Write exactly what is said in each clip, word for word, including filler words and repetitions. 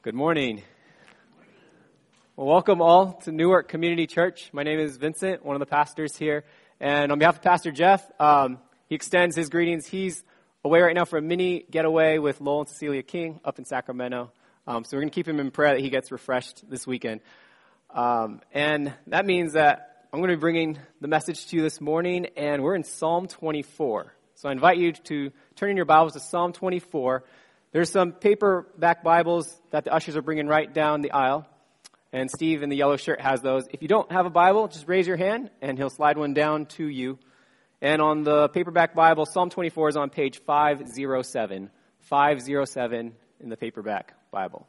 Good morning. Well, welcome all to Newark Community Church. My name is Vincent, one of the pastors here. And on behalf of Pastor Jeff, um, he extends his greetings. He's away right now for a mini getaway with Lowell and Cecilia King up in Sacramento. Um, so we're going to keep him in prayer that he gets refreshed this weekend. Um, and that means that I'm going to be bringing the message to you this morning, and we're in Psalm twenty-four. So I invite you to turn in your Bibles to Psalm twenty-four. There's some paperback Bibles that the ushers are bringing right down the aisle. And Steve in the yellow shirt has those. If you don't have a Bible, just raise your hand, and he'll slide one down to you. And on the paperback Bible, Psalm twenty-four is on page five oh seven. five oh seven in the paperback Bible.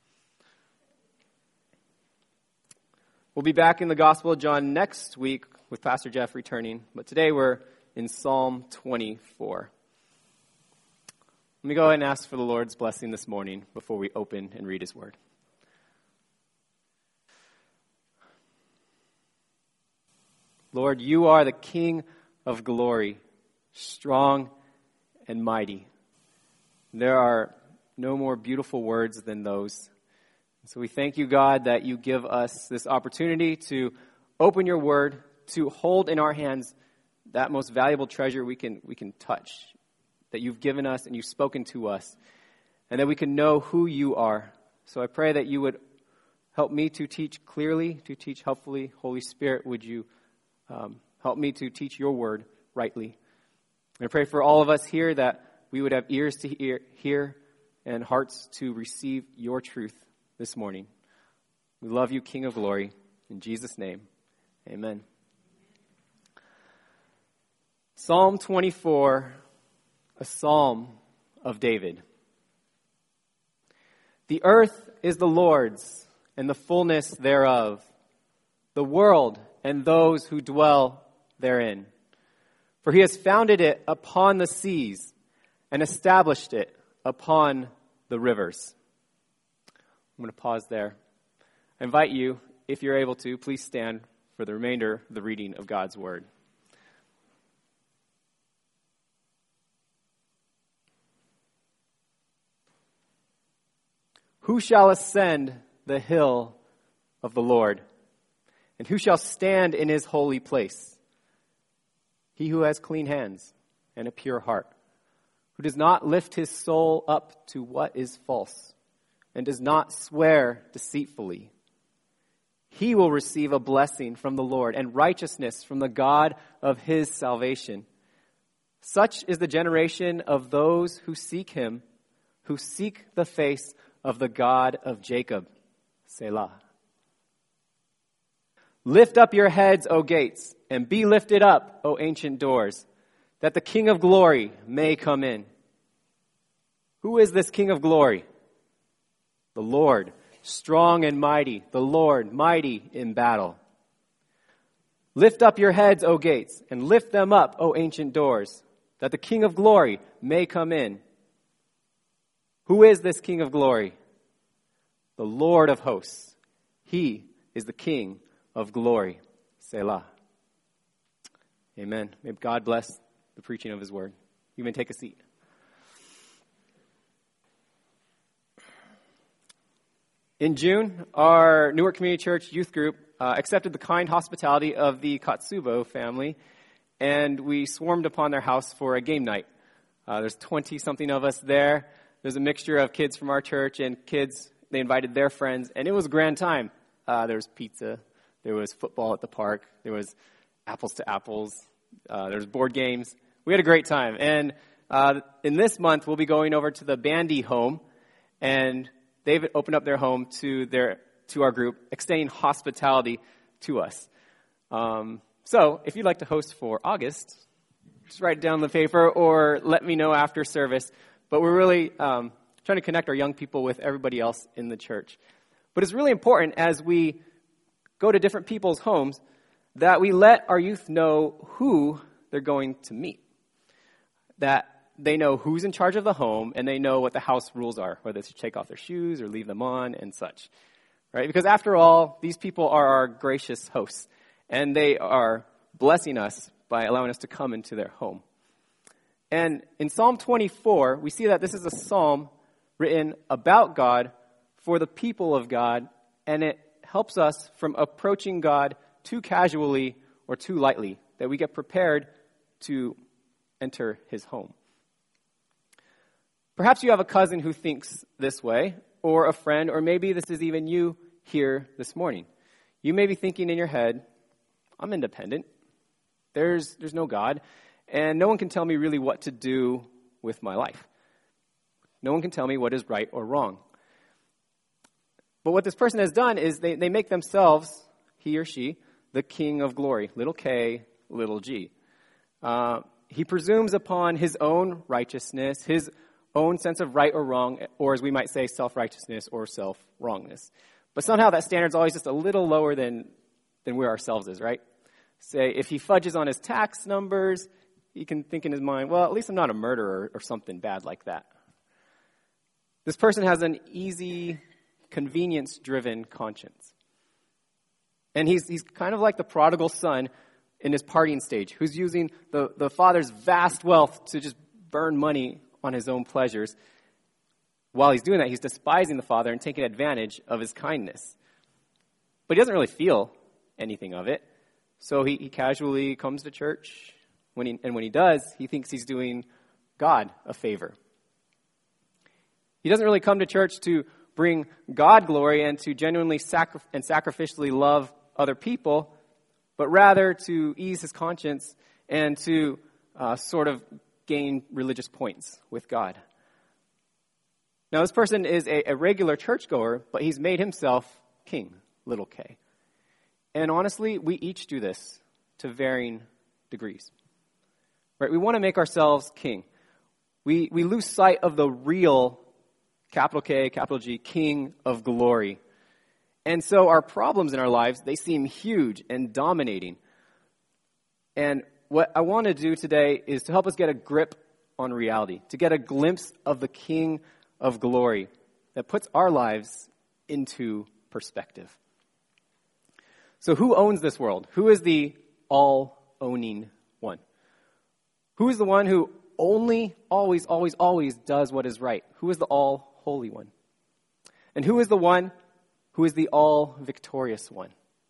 We'll be back in the Gospel of John next week with Pastor Jeff returning. But today we're in Psalm twenty-four. Let me go ahead and ask for the Lord's blessing this morning before we open and read His Word. Lord, you are the King of glory, strong and mighty. There are no more beautiful words than those. So we thank you, God, that you give us this opportunity to open your word, to hold in our hands that most valuable treasure we can we can touch, that you've given us and you've spoken to us, and that we can know who you are. So I pray that you would help me to teach clearly, to teach helpfully. Holy Spirit, would you um, help me to teach your word rightly? And I pray for all of us here that we would have ears to hear, hear and hearts to receive your truth this morning. We love you, King of glory. In Jesus' name, amen. Psalm twenty-four, a psalm of David. The earth is the Lord's, and the fullness thereof, the world and those who dwell therein. For he has founded it upon the seas and established it upon the rivers. I'm going to pause there. I invite you, if you're able to, please stand for the remainder of the reading of God's Word. Who shall ascend the hill of the Lord? And who shall stand in his holy place? He who has clean hands and a pure heart, who does not lift his soul up to what is false, and does not swear deceitfully. He will receive a blessing from the Lord and righteousness from the God of his salvation. Such is the generation of those who seek him, who seek the face of the God of Jacob. Selah. Lift up your heads, O gates, and be lifted up, O ancient doors, that the King of glory may come in. Who is this King of glory? The Lord, strong and mighty, the Lord, mighty in battle. Lift up your heads, O gates, and lift them up, O ancient doors, that the King of glory may come in. Who is this King of glory? The Lord of hosts. He is the King of glory. Selah. Amen. May God bless the preaching of his word. You may take a seat. In June, our Newark Community Church youth group uh, accepted the kind hospitality of the Katsubo family, and we swarmed upon their house for a game night. Uh, there's twenty-something of us there. There's a mixture of kids from our church and kids. They invited their friends, and it was a grand time. Uh, there was pizza. There was football at the park. There was apples to apples. Uh, there was board games. We had a great time. And uh, in this month, we'll be going over to the Bandy home, and they've opened up their home to their to our group, extending hospitality to us. Um, so if you'd like to host for August, just write it down on the paper or let me know after service. But we're really um, trying to connect our young people with everybody else in the church. But it's really important as we go to different people's homes that we let our youth know who they're going to meet. That they know who's in charge of the home and they know what the house rules are, whether to take off their shoes or leave them on and such. Right? Because after all, these people are our gracious hosts, and they are blessing us by allowing us to come into their home. And in Psalm twenty-four, we see that this is a psalm written about God for the people of God, and it helps us from approaching God too casually or too lightly, that we get prepared to enter his home. Perhaps you have a cousin who thinks this way, or a friend, or maybe this is even you here this morning. You may be thinking in your head, I'm independent. There's, there's no God, and no one can tell me really what to do with my life. No one can tell me what is right or wrong. But what this person has done is they, they make themselves, he or she, the king of glory, little k, little g. Uh, he presumes upon his own righteousness, his own sense of right or wrong, or as we might say, self-righteousness or self-wrongness. But somehow that standard's always just a little lower than, than where ourselves is, right? Say, if he fudges on his tax numbers, he can think in his mind, well, at least I'm not a murderer or something bad like that. This person has an easy, convenience-driven conscience. And he's he's kind of like the prodigal son in his partying stage, who's using the, the father's vast wealth to just burn money on his own pleasures. While he's doing that, he's despising the father and taking advantage of his kindness. But he doesn't really feel anything of it. So he, he casually comes to church, when he, and when he does, he thinks he's doing God a favor. He doesn't really come to church to bring God glory and to genuinely sacri- and sacrificially love other people, but rather to ease his conscience and to uh, sort of gain religious points with God. Now, this person is a, a regular churchgoer, but he's made himself king, little k. And honestly, we each do this to varying degrees. Right? We want to make ourselves king. We we lose sight of the real, capital K, capital G, king of glory. And so our problems in our lives, they seem huge and dominating. And what I want to do today is to help us get a grip on reality, to get a glimpse of the King of glory that puts our lives into perspective. So who owns this world? Who is the all-owning one? Who is the one who only, always, always, always does what is right? Who is the all-holy one? And who is the one who is the all-victorious one?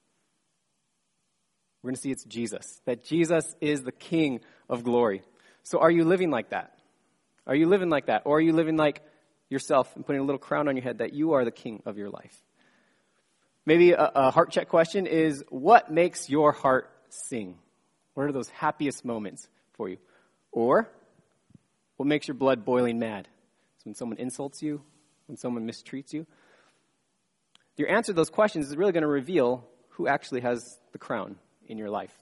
We're going to see it's Jesus, that Jesus is the King of glory. So are you living like that? Are you living like that? Or are you living like yourself and putting a little crown on your head that you are the king of your life? Maybe a, a heart check question is, what makes your heart sing? What are those happiest moments for you? Or, what makes your blood boiling mad? It's when someone insults you, when someone mistreats you. Your answer to those questions is really going to reveal who actually has the crown in your life.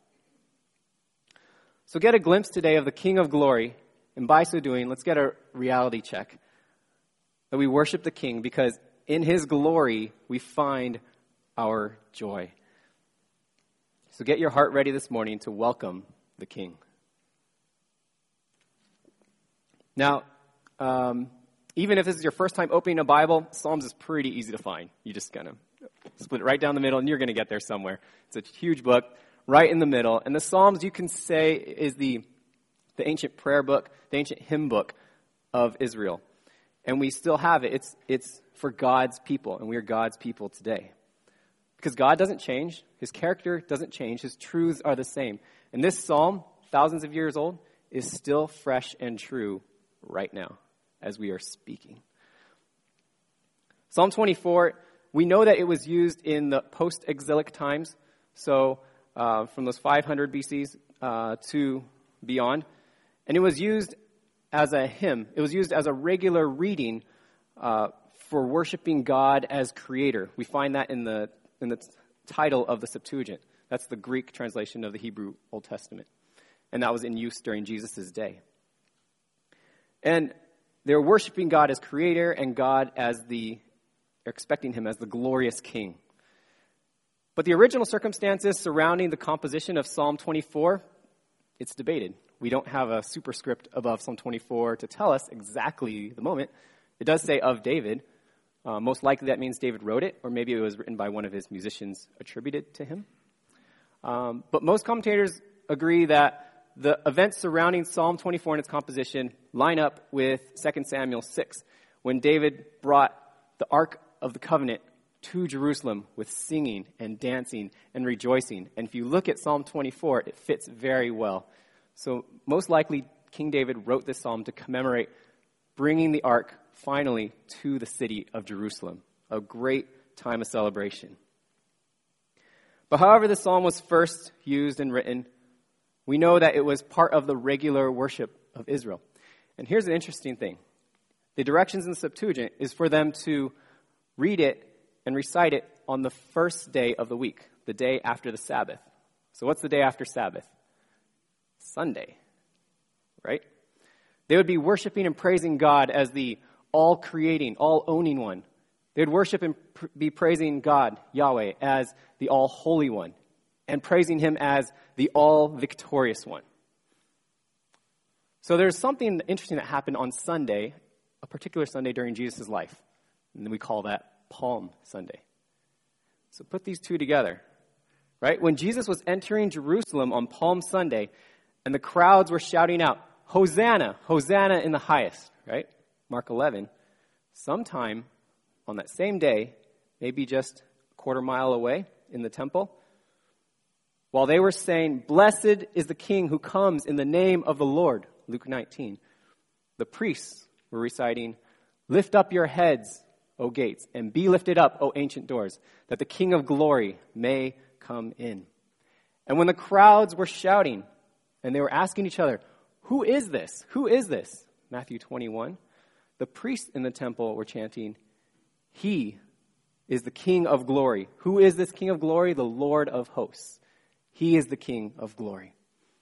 So get a glimpse today of the King of Glory, and by so doing, let's get a reality check. That we worship the King because in his glory we find our joy. So get your heart ready this morning to welcome the King. Now, um, even if this is your first time opening a Bible, Psalms is pretty easy to find. You just kind of split it right down the middle, and you're going to get there somewhere. It's a huge book, right in the middle. And the Psalms, you can say, is the, the ancient prayer book, the ancient hymn book of Israel. And we still have it. It's, it's for God's people, and we are God's people today. Because God doesn't change. His character doesn't change. His truths are the same. And this psalm, thousands of years old, is still fresh and true right now as we are speaking. Psalm twenty-four, we know that it was used in the post-exilic times, so uh, from those five hundred B Cs uh, to beyond. And it was used as a hymn. It was used as a regular reading uh, for worshiping God as creator. We find that in the in the title of the Septuagint. That's the Greek translation of the Hebrew Old Testament. And that was in use during Jesus' day. And they're worshiping God as creator and God as the, expecting him as the glorious king. But the original circumstances surrounding the composition of Psalm twenty-four, it's debated. We don't have a superscript above Psalm twenty-four to tell us exactly the moment. It does say of David. Uh, most likely that means David wrote it, or maybe it was written by one of his musicians attributed to him. Um, but most commentators agree that the events surrounding Psalm twenty-four and its composition line up with Second Samuel six, when David brought the Ark of the covenant to Jerusalem with singing and dancing and rejoicing. And if you look at Psalm twenty-four, it fits very well. So most likely, King David wrote this psalm to commemorate bringing the ark finally to the city of Jerusalem, a great time of celebration. But however the psalm was first used and written, we know that it was part of the regular worship of Israel. And here's an interesting thing. The directions in the Septuagint is for them to read it and recite it on the first day of the week, the day after the Sabbath. So what's the day after Sabbath? Sunday, right? They would be worshiping and praising God as the all-creating, all-owning one. They would worship and pr- be praising God, Yahweh, as the all-holy one, and praising him as the all-victorious one. So there's something interesting that happened on Sunday, a particular Sunday during Jesus' life, and we call that Palm Sunday. So put these two together, right? When Jesus was entering Jerusalem on Palm Sunday, and the crowds were shouting out, Hosanna, Hosanna in the highest, right? Mark eleven. Sometime on that same day, maybe just a quarter mile away in the temple, while they were saying, Blessed is the King who comes in the name of the Lord, Luke nineteen, the priests were reciting, Lift up your heads, O gates, and be lifted up, O ancient doors, that the King of glory may come in. And when the crowds were shouting, and they were asking each other, Who is this? Who is this? Matthew twenty-one. The priests in the temple were chanting, He is the King of glory. Who is this King of glory? The Lord of hosts. He is the King of glory.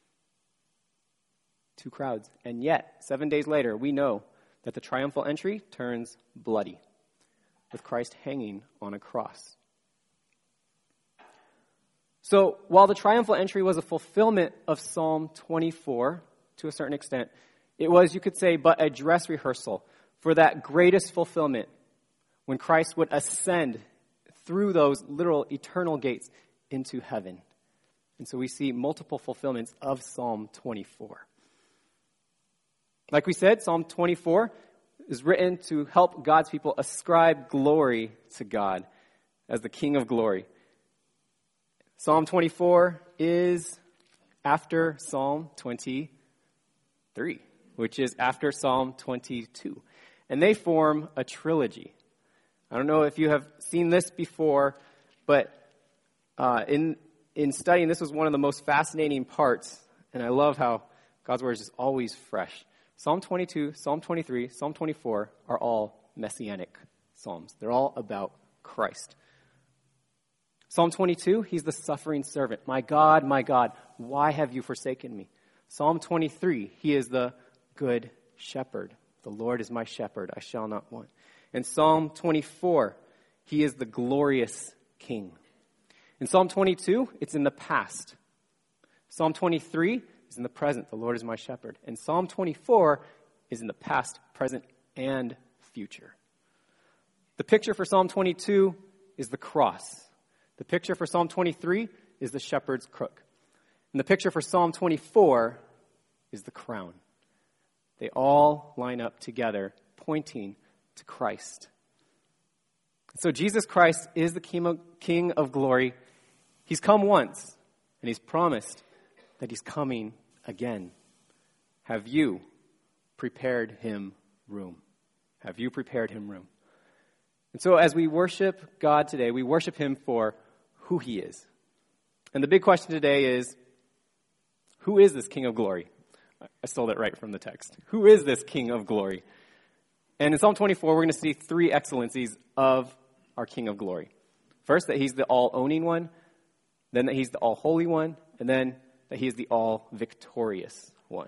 Two crowds. And yet, seven days later, we know that the triumphal entry turns bloody, with Christ hanging on a cross. So, while the triumphal entry was a fulfillment of Psalm twenty-four, to a certain extent, it was, you could say, but a dress rehearsal for that greatest fulfillment when Christ would ascend through those literal eternal gates into heaven. And so we see multiple fulfillments of Psalm twenty-four. Like we said, Psalm twenty-four is written to help God's people ascribe glory to God as the King of glory. Psalm twenty-four is after Psalm twenty-three, which is after Psalm twenty-two. And they form a trilogy. I don't know if you have seen this before, but uh, in in studying, this was one of the most fascinating parts, and I love how God's word is just always fresh. Psalm twenty-two, Psalm twenty-three, Psalm twenty-four are all messianic psalms. They're all about Christ. Psalm twenty-two, he's the suffering servant. My God, my God, why have you forsaken me? Psalm twenty-three, he is the good shepherd. The Lord is my shepherd, I shall not want. In Psalm twenty-four, he is the glorious King. In Psalm twenty-two, it's in the past. Psalm twenty-three is in the present. The Lord is my shepherd. And Psalm twenty-four is in the past, present, and future. The picture for Psalm twenty-two is the cross. The picture for Psalm twenty-three is the shepherd's crook. And the picture for Psalm twenty-four is the crown. They all line up together, pointing to Christ. So Jesus Christ is the King of, King of glory. He's come once, and he's promised that he's coming again. Have you prepared him room? Have you prepared him room? And so as we worship God today, we worship him for who he is. And the big question today is, who is this King of glory? I stole that right from the text. Who is this King of glory? And in Psalm twenty-four, we're going to see three excellencies of our King of glory. First, that he's the all-owning one. Then that he's the all-holy one. And then that he is the all-victorious one.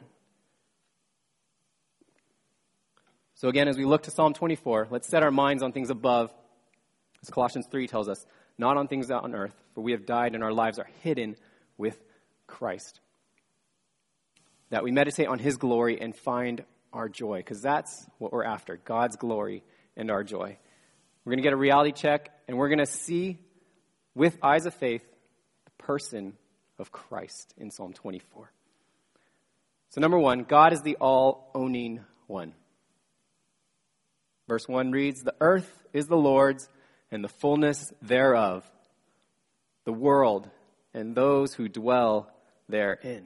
So again, as we look to Psalm twenty-four, let's set our minds on things above. As Colossians three tells us, not on things out on earth, for we have died and our lives are hidden with Christ. That we meditate on his glory and find our joy, because that's what we're after, God's glory and our joy. We're going to get a reality check, and we're going to see with eyes of faith the person of Christ in Psalm twenty-four. So number one, God is the all-owning one. Verse one reads, the earth is the Lord's and the fullness thereof, the world and those who dwell therein.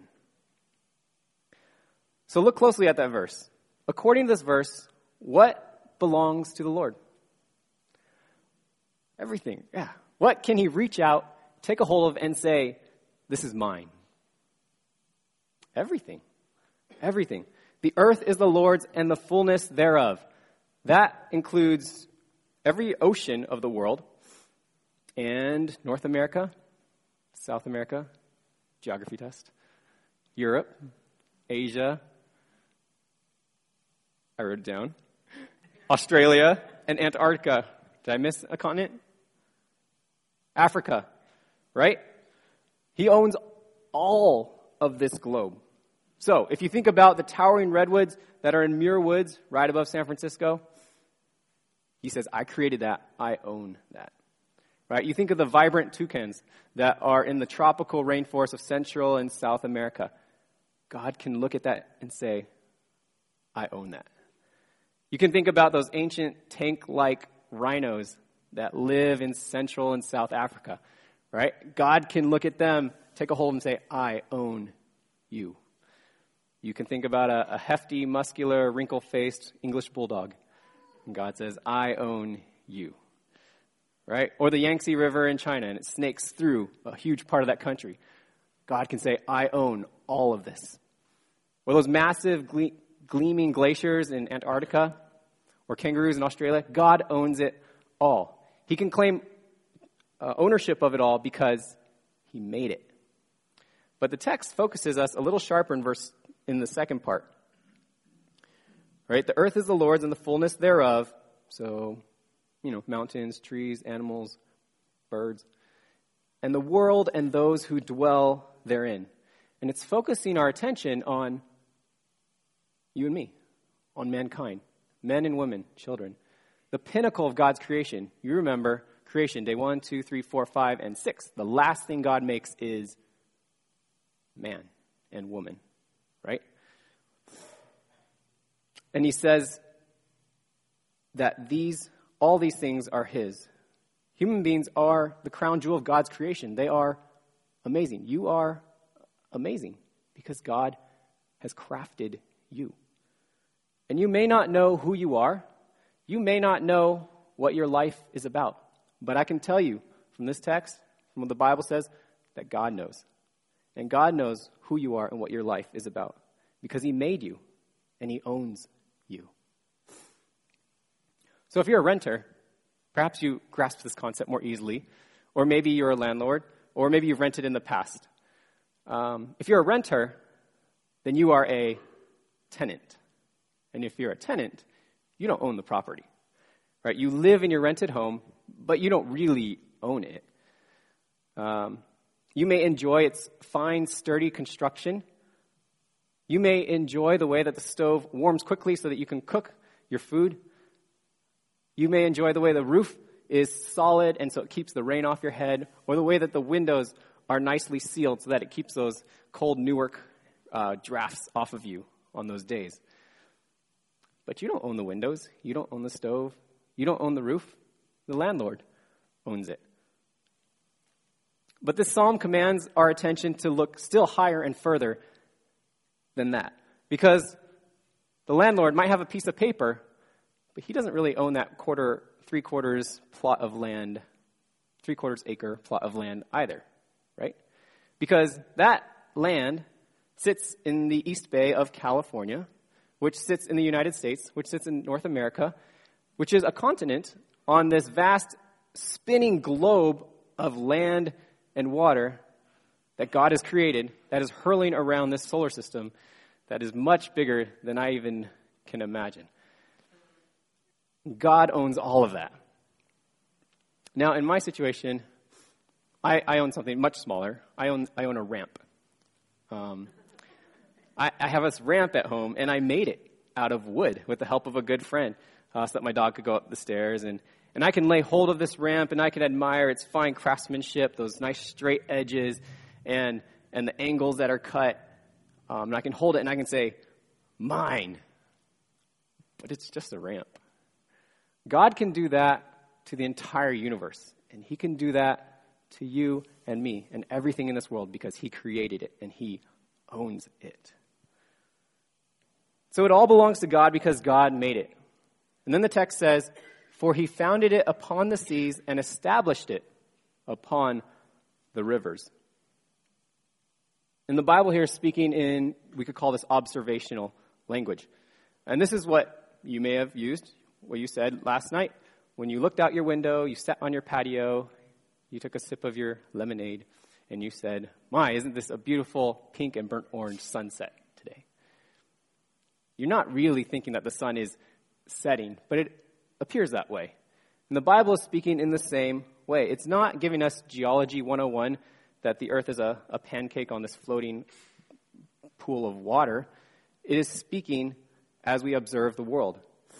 So look closely at that verse. According to this verse, what belongs to the Lord? Everything, yeah. What can he reach out, take a hold of, and say, this is mine? Everything. Everything. The earth is the Lord's and the fullness thereof. That includes every ocean of the world and North America, South America, geography test, Europe, Asia, I wrote it down, Australia, and Antarctica. Did I miss a continent? Africa, right? He owns all of this globe. So, if you think about the towering redwoods that are in Muir Woods, right above San Francisco, he says, I created that. I own that. Right? You think of the vibrant toucans that are in the tropical rainforest of Central and South America. God can look at that and say, I own that. You can think about those ancient tank-like rhinos that live in Central and South Africa. Right? God can look at them, take a hold and say, I own you. You can think about a, a hefty, muscular, wrinkle-faced English bulldog. And God says, I own you. Right? Or the Yangtze River in China, and it snakes through a huge part of that country. God can say, I own all of this. Or those massive gle- gleaming glaciers in Antarctica, or kangaroos in Australia, God owns it all. He can claim uh, ownership of it all because he made it. But the text focuses us a little sharper in verse in the second part. Right? The earth is the Lord's and the fullness thereof. So, you know, mountains, trees, animals, birds. And the world and those who dwell therein. And it's focusing our attention on you and me, on mankind, men and women, children. The pinnacle of God's creation. You remember creation, day one, two, three, four, five, and six. The last thing God makes is man and woman. Right? And he says that these, all these things are his. Human beings are the crown jewel of God's creation. They are amazing. You are amazing because God has crafted you. And you may not know who you are. You may not know what your life is about. But I can tell you from this text, from what the Bible says, that God knows. And God knows who you are and what your life is about. Because he made you, and he owns you. So if you're a renter, perhaps you grasp this concept more easily. Or maybe you're a landlord, or maybe you've rented in the past. Um, if you're a renter, then you are a tenant. And if you're a tenant, you don't own the property. Right? You live in your rented home, but you don't really own it. Um, you may enjoy its fine, sturdy construction. You may enjoy the way that the stove warms quickly so that you can cook your food. You may enjoy the way the roof is solid and so it keeps the rain off your head, or the way that the windows are nicely sealed so that it keeps those cold Newark uh, drafts off of you on those days. But you don't own the windows. You don't own the stove. You don't own the roof. The landlord owns it. But this psalm commands our attention to look still higher and further than that. Because the landlord might have a piece of paper, but he doesn't really own that quarter, three quarters plot of land, three quarters acre plot of land either, right? Because that land sits in the East Bay of California, which sits in the United States, which sits in North America, which is a continent on this vast spinning globe of land and water that God has created, that is hurling around this solar system that is much bigger than I even can imagine. God owns all of that. Now, in my situation, I, I own something much smaller. I own I own a ramp. Um, I, I have this ramp at home, and I made it out of wood with the help of a good friend uh, so that my dog could go up the stairs. And, and I can lay hold of this ramp, and I can admire its fine craftsmanship, those nice straight edges, and and the angles that are cut. Um, and I can hold it, and I can say, mine. But it's just a ramp. God can do that to the entire universe. And he can do that to you and me and everything in this world because he created it and he owns it. So it all belongs to God because God made it. And then the text says, for he founded it upon the seas and established it upon the rivers. And the Bible here is speaking in, we could call this observational language. And this is what you may have used, what you said last night. When you looked out your window, you sat on your patio, you took a sip of your lemonade, and you said, my, isn't this a beautiful pink and burnt orange sunset today? You're not really thinking that the sun is setting, but it appears that way. And the Bible is speaking in the same way. It's not giving us Geology one oh one, that the earth is a, a pancake on this floating pool of water. It is speaking as we observe the world.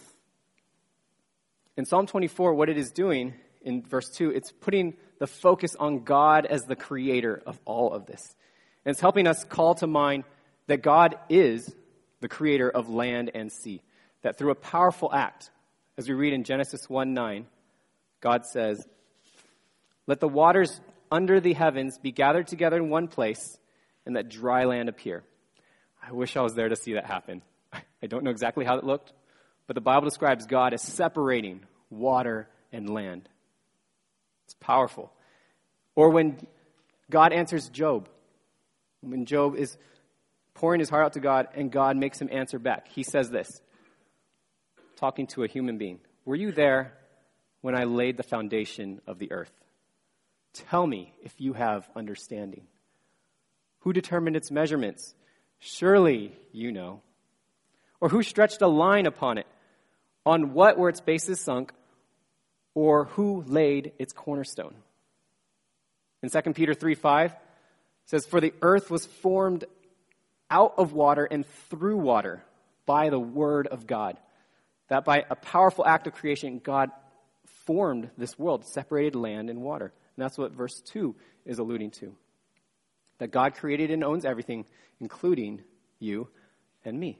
In Psalm twenty-four, what it is doing in verse two, it's putting the focus on God as the creator of all of this. And it's helping us call to mind that God is the creator of land and sea. That through a powerful act, as we read in Genesis one nine, God says, let the waters under the heavens be gathered together in one place, and that dry land appear. I wish I was there to see that happen. I don't know exactly how it looked, but the Bible describes God as separating water and land. It's powerful. Or when God answers Job, when Job is pouring his heart out to God and God makes him answer back, he says this, talking to a human being, were you there when I laid the foundation of the earth? Tell me if you have understanding. Who determined its measurements? Surely you know. Or who stretched a line upon it? On what were its bases sunk? Or who laid its cornerstone? In Second Peter three five, it says, for the earth was formed out of water and through water by the word of God. That by a powerful act of creation, God formed this world, separated land and water. And that's what verse two is alluding to. That God created and owns everything, including you and me.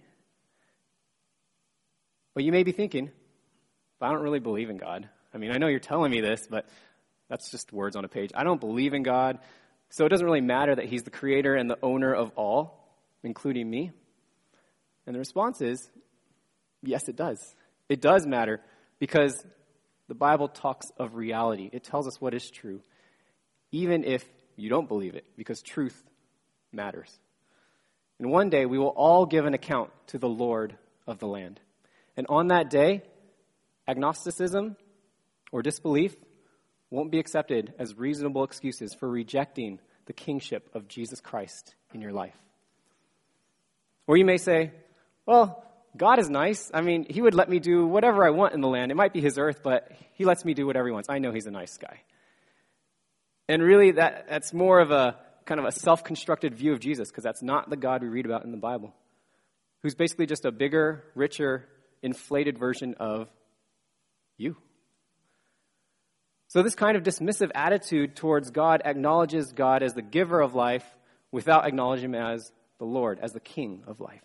But you may be thinking, but I don't really believe in God. I mean, I know you're telling me this, but that's just words on a page. I don't believe in God, so it doesn't really matter that he's the creator and the owner of all, including me. And the response is, yes, it does. It does matter because the Bible talks of reality. It tells us what is true, even if you don't believe it, because truth matters. And one day we will all give an account to the Lord of the land. And on that day, agnosticism or disbelief won't be accepted as reasonable excuses for rejecting the kingship of Jesus Christ in your life. Or you may say, well, God is nice. I mean, he would let me do whatever I want in the land. It might be his earth, but he lets me do whatever he wants. I know he's a nice guy. And really, that that's more of a kind of a self-constructed view of Jesus, because that's not the God we read about in the Bible, who's basically just a bigger, richer, inflated version of you. So this kind of dismissive attitude towards God acknowledges God as the giver of life without acknowledging him as the Lord, as the King of life.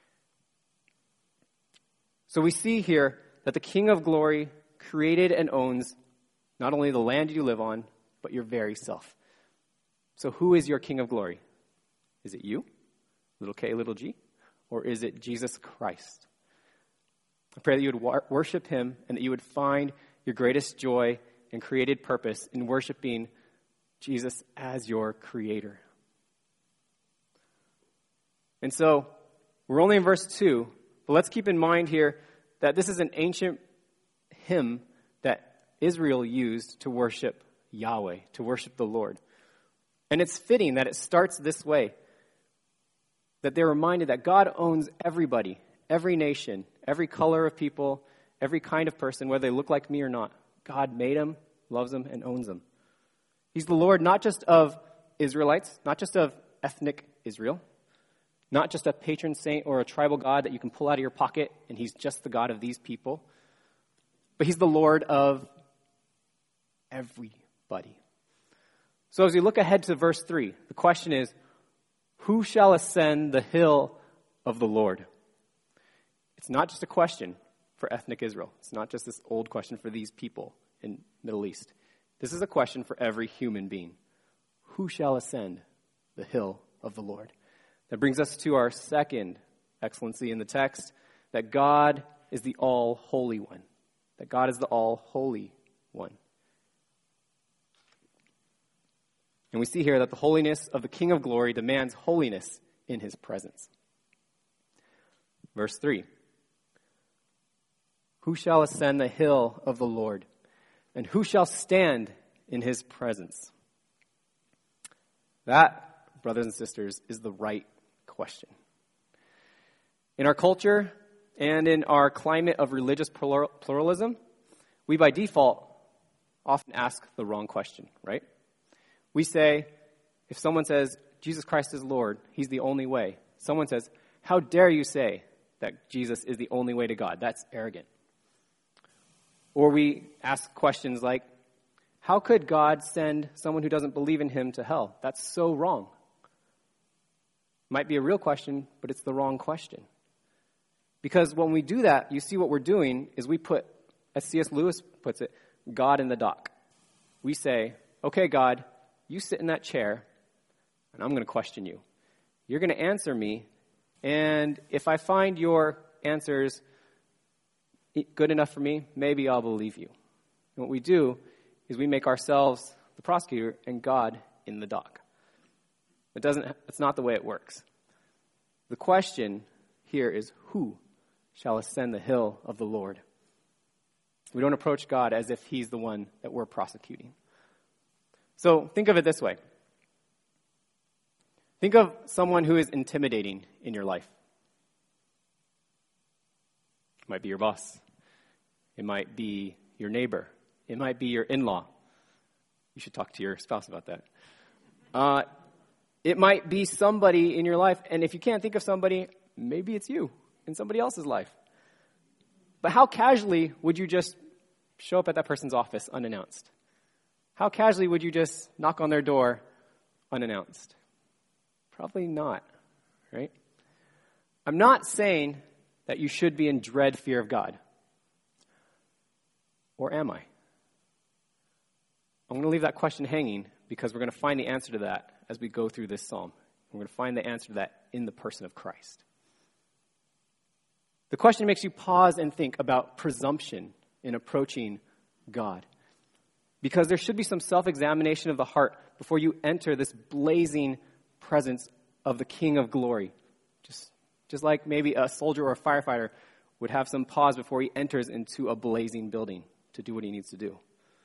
So we see here that the King of glory created and owns not only the land you live on, but your very self. So who is your King of glory? Is it you, little k, little g? Or is it Jesus Christ? I pray that you would wor- worship him and that you would find your greatest joy and created purpose in worshiping Jesus as your creator. And so, we're only in verse two, but let's keep in mind here that this is an ancient hymn that Israel used to worship Yahweh, to worship the Lord. And it's fitting that it starts this way, that they're reminded that God owns everybody, every nation, every color of people, every kind of person, whether they look like me or not. God made them, loves them, and owns them. He's the Lord not just of Israelites, not just of ethnic Israel, not just a patron saint or a tribal god that you can pull out of your pocket and he's just the God of these people, but he's the Lord of everybody. So as we look ahead to verse three, the question is, who shall ascend the hill of the Lord? It's not just a question for ethnic Israel. It's not just this old question for these people. in Middle East. This is a question for every human being. Who shall ascend the hill of the Lord? That brings us to our second excellency in the text, that God is the all-holy one. That God is the all-holy one. And we see here that the holiness of the King of Glory demands holiness in his presence. Verse three. Who shall ascend the hill of the Lord? And who shall stand in his presence? That, brothers and sisters, is the right question. In our culture and in our climate of religious plural- pluralism, we by default often ask the wrong question, right? We say, if someone says, Jesus Christ is Lord, he's the only way. Someone says, how dare you say that Jesus is the only way to God? That's arrogant. Or we ask questions like, how could God send someone who doesn't believe in him to hell? That's so wrong. Might be a real question, but it's the wrong question. Because when we do that, you see what we're doing is we put, as C S Lewis puts it, God in the dock. We say, okay, God, you sit in that chair, and I'm going to question you. You're going to answer me, and if I find your answers good enough for me, maybe I'll believe you. And what we do is we make ourselves the prosecutor and God in the dock. It doesn't, it's not the way it works. The question here is, who shall ascend the hill of the Lord? We don't approach God as if he's the one that we're prosecuting. So think of it this way. Think of someone who is intimidating in your life. It might be your boss. It might be your neighbor. It might be your in-law. You should talk to your spouse about that. Uh, it might be somebody in your life, and if you can't think of somebody, maybe it's you in somebody else's life. But how casually would you just show up at that person's office unannounced? How casually would you just knock on their door unannounced? Probably not, right? I'm not saying that you should be in dread fear of God. Or am I? I'm going to leave that question hanging because we're going to find the answer to that as we go through this psalm. We're going to find the answer to that in the person of Christ. The question makes you pause and think about presumption in approaching God. Because there should be some self-examination of the heart before you enter this blazing presence of the King of Glory. Just, just like maybe a soldier or a firefighter would have some pause before he enters into a blazing building to do what he needs to do.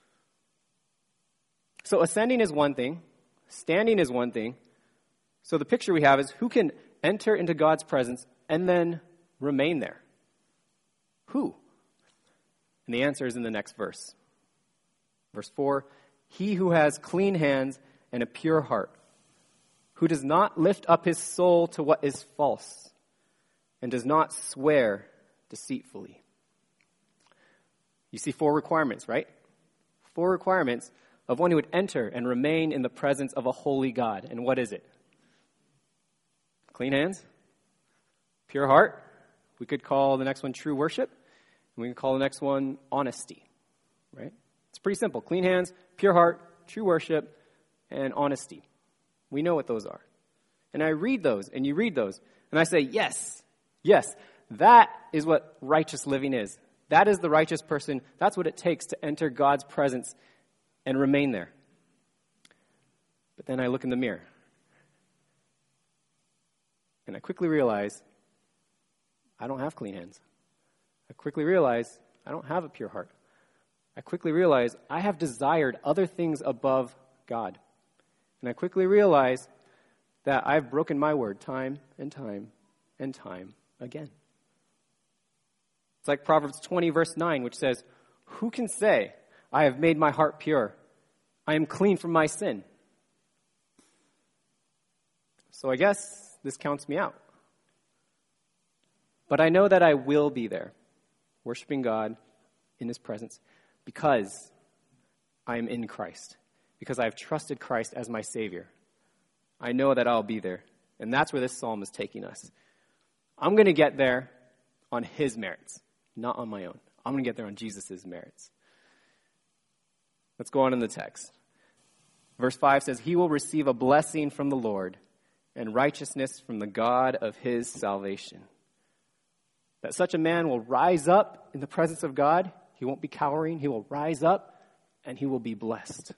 So ascending is one thing. Standing is one thing. So the picture we have is who can enter into God's presence and then remain there? Who? And the answer is in the next verse. Verse four, he who has clean hands and a pure heart, who does not lift up his soul to what is false, and does not swear deceitfully. You see four requirements, right? Four requirements of one who would enter and remain in the presence of a holy God. And what is it? Clean hands, pure heart. We could call the next one true worship. And we can call the next one honesty, right? It's pretty simple. Clean hands, pure heart, true worship, and honesty. We know what those are. And I read those, and you read those, and I say, yes, yes, that is what righteous living is. That is the righteous person. That's what it takes to enter God's presence and remain there. But then I look in the mirror, and I quickly realize I don't have clean hands. I quickly realize I don't have a pure heart. I quickly realize I have desired other things above God. And I quickly realize that I've broken my word time and time and time again. It's like Proverbs twenty, verse nine, which says, who can say, I have made my heart pure? I am clean from my sin. So I guess this counts me out. But I know that I will be there, worshiping God in his presence, because I am in Christ, because I have trusted Christ as my Savior. I know that I'll be there, and that's where this psalm is taking us. I'm going to get there on his merits, not on my own. I'm going to get there on Jesus' merits. Let's go on in the text. Verse five says, he will receive a blessing from the Lord and righteousness from the God of his salvation. That such a man will rise up in the presence of God. He won't be cowering. He will rise up and he will be blessed.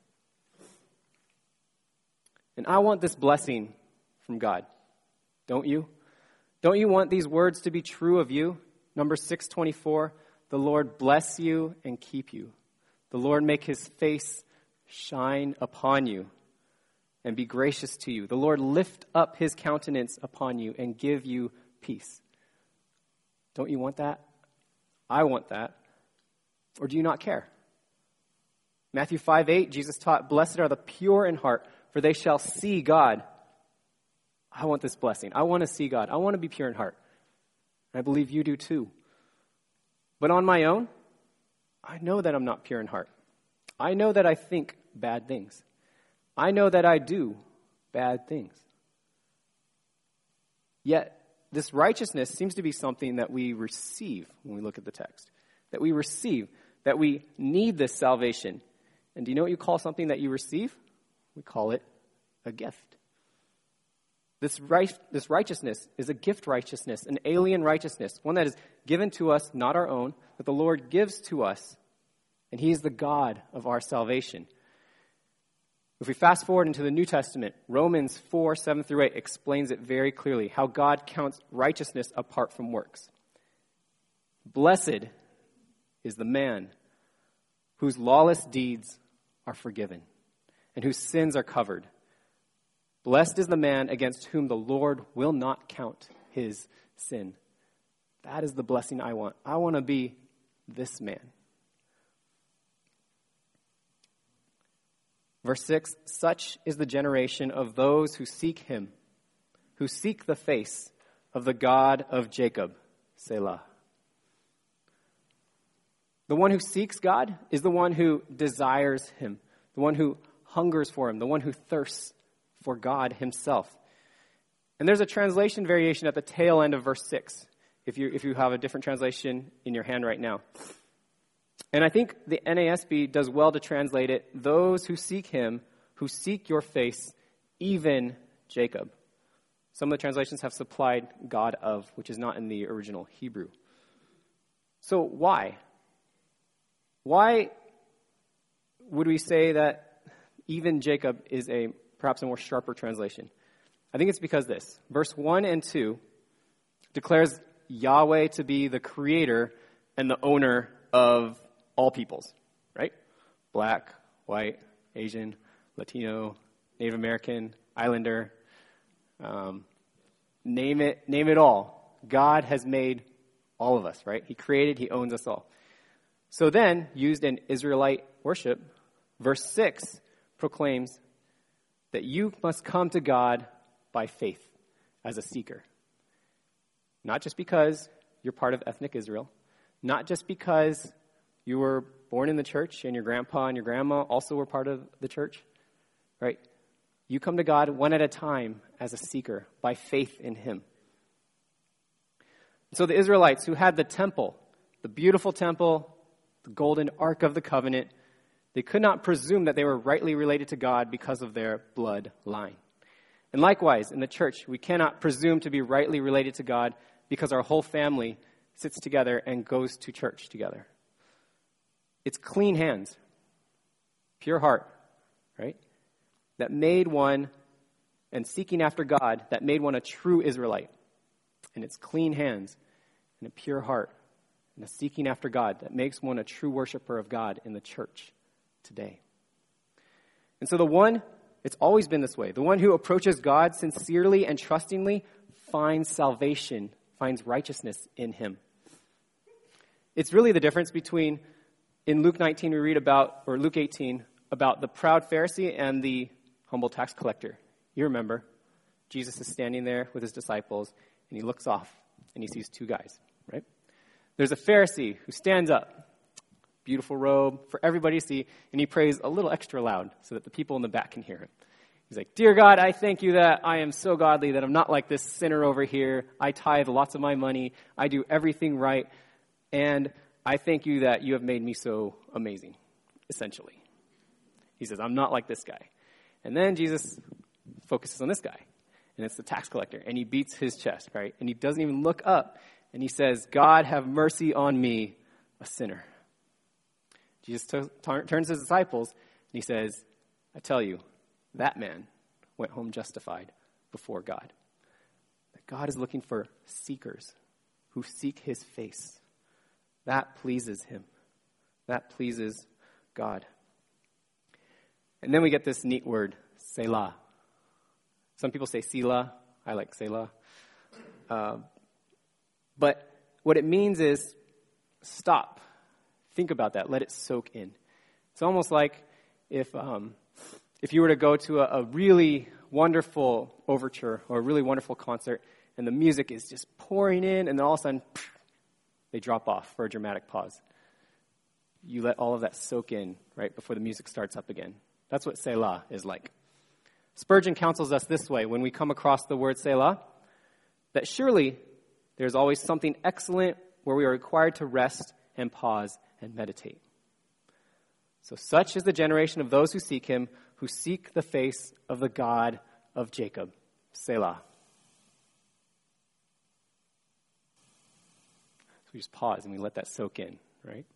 And I want this blessing from God. Don't you? Don't you want these words to be true of you? Numbers six twenty-four, the Lord bless you and keep you. The Lord make his face shine upon you and be gracious to you. The Lord lift up his countenance upon you and give you peace. Don't you want that? I want that. Or do you not care? Matthew five eight, Jesus taught, blessed are the pure in heart, for they shall see God. I want this blessing. I want to see God. I want to be pure in heart. I believe you do too. But on my own, I know that I'm not pure in heart. I know that I think bad things. I know that I do bad things. Yet, this righteousness seems to be something that we receive when we look at the text. That we receive, that we need this salvation. And do you know what you call something that you receive? We call it a gift. This right, this righteousness is a gift righteousness, an alien righteousness, one that is given to us, not our own, that the Lord gives to us, and he is the God of our salvation. If we fast forward into the New Testament, Romans four, seven through eight explains it very clearly, how God counts righteousness apart from works. Blessed is the man whose lawless deeds are forgiven and whose sins are covered. Blessed is the man against whom the Lord will not count his sin. That is the blessing I want. I want to be this man. Verse six, such is the generation of those who seek him, who seek the face of the God of Jacob, Selah. The one who seeks God is the one who desires him, the one who hungers for him, the one who thirsts for God himself. And there's a translation variation at the tail end of verse six, if you if you have a different translation in your hand right now. And I think the N A S B does well to translate it, those who seek him, who seek your face, even Jacob. Some of the translations have supplied God of, which is not in the original Hebrew. So why? Why would we say that even Jacob is a perhaps a more sharper translation? I think it's because this. Verse one and two declares Yahweh to be the creator and the owner of all peoples, right? Black, white, Asian, Latino, Native American, Islander, um, name it, name it all. God has made all of us, right? He created, he owns us all. So then, used in Israelite worship, verse six proclaims that you must come to God by faith as a seeker. Not just because you're part of ethnic Israel, not just because you were born in the church and your grandpa and your grandma also were part of the church, right? You come to God one at a time as a seeker by faith in him. So the Israelites who had the temple, the beautiful temple, the golden ark of the covenant, they could not presume that they were rightly related to God because of their bloodline. And likewise, in the church, we cannot presume to be rightly related to God because our whole family sits together and goes to church together. It's clean hands, pure heart, right? That made one, and seeking after God, that made one a true Israelite. And it's clean hands and a pure heart and a seeking after God that makes one a true worshiper of God in the church today. And so the one, it's always been this way. The one who approaches God sincerely and trustingly finds salvation, finds righteousness in him. It's really the difference between, in Luke nineteen we read about, or Luke eighteen, about the proud Pharisee and the humble tax collector. You remember, Jesus is standing there with his disciples, and he looks off, and he sees two guys, right? There's a Pharisee who stands up, beautiful robe for everybody to see, and he prays a little extra loud so that the people in the back can hear him. He's like, "Dear God, I thank you that I am so godly, that I'm not like this sinner over here. I tithe lots of my money. I do everything right. And I thank you that you have made me so amazing," essentially. He says, I'm not like this guy. And then Jesus focuses on this guy, and it's the tax collector, and he beats his chest, right? And he doesn't even look up, and he says, God, have mercy on me, a sinner. Jesus t- t- turns to his disciples, and he says, I tell you, that man went home justified before God. That God is looking for seekers who seek his face. That pleases him. That pleases God. And then we get this neat word, Selah. Some people say Selah. I like Selah. Uh, but what it means is stop. Think about that. Let it soak in. It's almost like if um, if you were to go to a, a really wonderful overture or a really wonderful concert, and the music is just pouring in, and then all of a sudden, pff, they drop off for a dramatic pause. You let all of that soak in right before the music starts up again. That's what Selah is like. Spurgeon counsels us this way when we come across the word Selah, that surely there's always something excellent where we are required to rest and pause and meditate. So such is the generation of those who seek him, who seek the face of the God of Jacob. Selah. So we just pause and we let that soak in, right?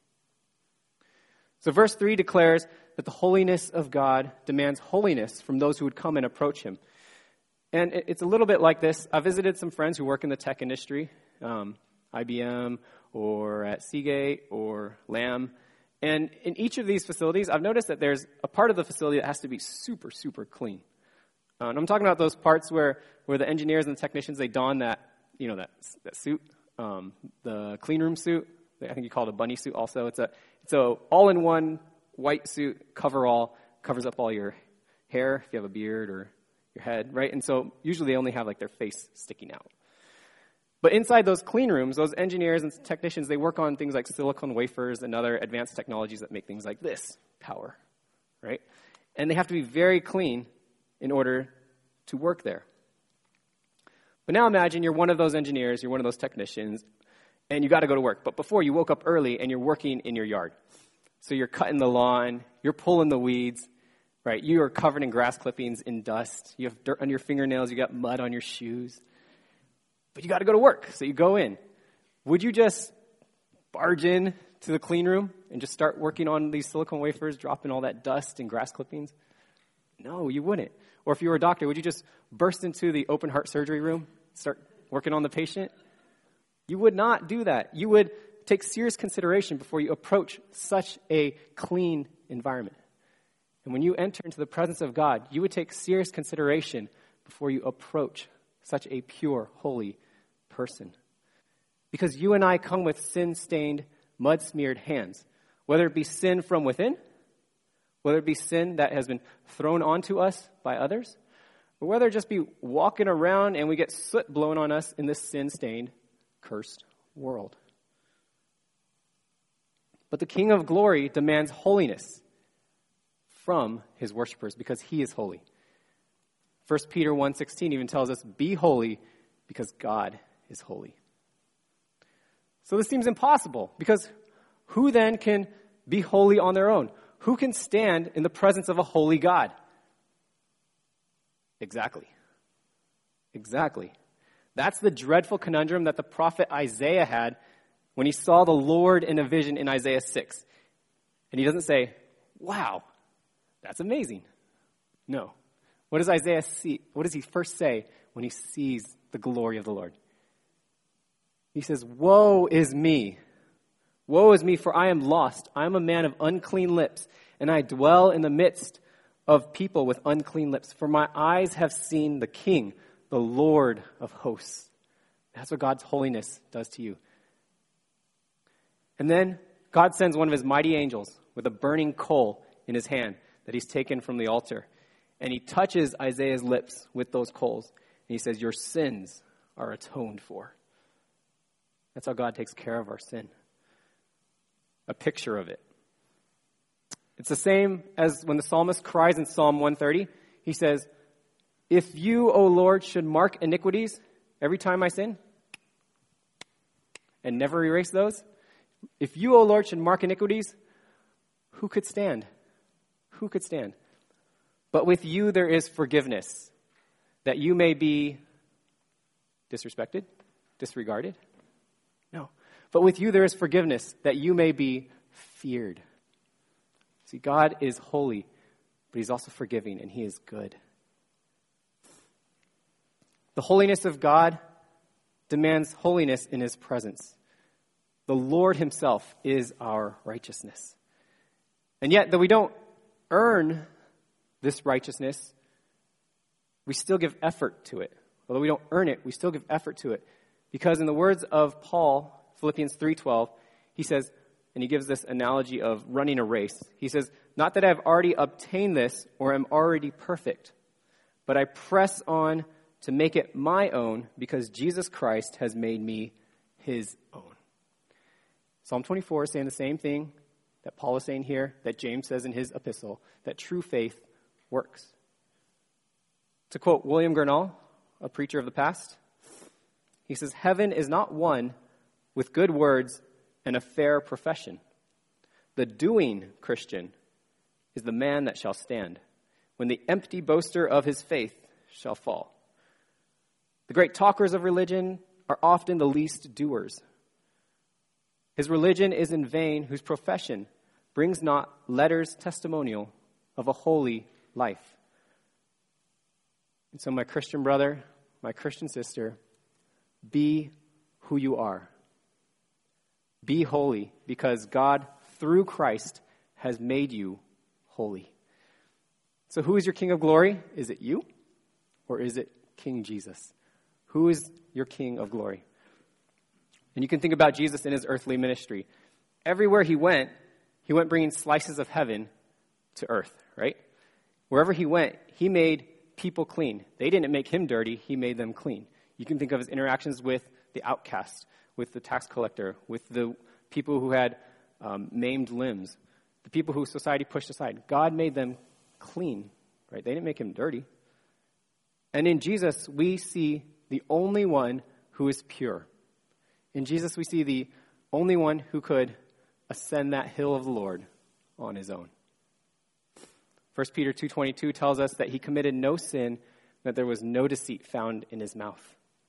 So verse three declares that the holiness of God demands holiness from those who would come and approach him. And it's a little bit like this. I visited some friends who work in the tech industry, um, I B M or at Seagate or Lam. And in each of these facilities, I've noticed that there's a part of the facility that has to be super, super clean. Uh, and I'm talking about those parts where, where the engineers and the technicians, they don that, you know, that, that suit, um, the clean room suit. I think you call it a bunny suit also. It's a it's a all-in-one white suit, cover-all, covers up all your hair if you have a beard or your head, right? And so usually they only have like their face sticking out. But inside those clean rooms, those engineers and technicians, they work on things like silicon wafers and other advanced technologies that make things like this power, right? And they have to be very clean in order to work there. But now imagine you're one of those engineers, you're one of those technicians, and you got to go to work. But before, you woke up early and you're working in your yard. So you're cutting the lawn, you're pulling the weeds, right? You are covered in grass clippings, in dust. You have dirt on your fingernails, you got mud on your shoes. But you got to go to work, so you go in. Would you just barge in to the clean room and just start working on these silicone wafers, dropping all that dust and grass clippings? No, you wouldn't. Or if you were a doctor, would you just burst into the open heart surgery room, start working on the patient? You would not do that. You would take serious consideration before you approach such a clean environment. And when you enter into the presence of God, you would take serious consideration before you approach such a pure, holy person. Because you and I come with sin-stained, mud-smeared hands. Whether it be sin from within, whether it be sin that has been thrown onto us by others, or whether it just be walking around and we get soot blown on us in this sin-stained, cursed world. But the King of Glory demands holiness from his worshipers because he is holy. First Peter one sixteen even tells us, be holy because God is holy. So this seems impossible because who then can be holy on their own? Who can stand in the presence of a holy God? Exactly. Exactly. That's the dreadful conundrum that the prophet Isaiah had when he saw the Lord in a vision in Isaiah six. And he doesn't say, wow, that's amazing. No. What does Isaiah see? What does he first say when he sees the glory of the Lord? He says, woe is me. Woe is me, for I am lost. I am a man of unclean lips, and I dwell in the midst of people with unclean lips. For my eyes have seen the King, the Lord of hosts. That's what God's holiness does to you. And then God sends one of his mighty angels with a burning coal in his hand that he's taken from the altar. And he touches Isaiah's lips with those coals. And he says, your sins are atoned for. That's how God takes care of our sin. A picture of it. It's the same as when the psalmist cries in Psalm one thirty. He says, if you, O Lord, should mark iniquities every time I sin and never erase those, if you, O Lord, should mark iniquities, who could stand? Who could stand? But with you there is forgiveness, that you may be disrespected, disregarded? No. But with you there is forgiveness, that you may be feared. See, God is holy, but he's also forgiving, and he is good. The holiness of God demands holiness in his presence. The Lord himself is our righteousness. And yet, though we don't earn this righteousness, we still give effort to it. Although we don't earn it, we still give effort to it. Because in the words of Paul, Philippians three twelve, he says, and he gives this analogy of running a race. He says, not that I've already obtained this or am already perfect, but I press on to make it my own because Jesus Christ has made me his own. Psalm twenty-four is saying the same thing that Paul is saying here, that James says in his epistle, that true faith works. To quote William Gurnall, a preacher of the past, he says, heaven is not won with good words and a fair profession. The doing Christian is the man that shall stand, when the empty boaster of his faith shall fall. The great talkers of religion are often the least doers. His religion is in vain, whose profession brings not letters testimonial of a holy life. And so, my Christian brother, my Christian sister, be who you are. Be holy, because God, through Christ, has made you holy. So who is your King of glory? Is it you, or is it King Jesus? Who is your King of glory? And you can think about Jesus in his earthly ministry. Everywhere he went, he went bringing slices of heaven to earth, right? Wherever he went, he made people clean. They didn't make him dirty, he made them clean. You can think of his interactions with the outcast, with the tax collector, with the people who had um, maimed limbs, the people who society pushed aside. God made them clean, right? They didn't make him dirty. And in Jesus, we see the only one who is pure. In Jesus, we see the only one who could ascend that hill of the Lord on his own. First Peter two twenty-two tells us that he committed no sin, that there was no deceit found in his mouth.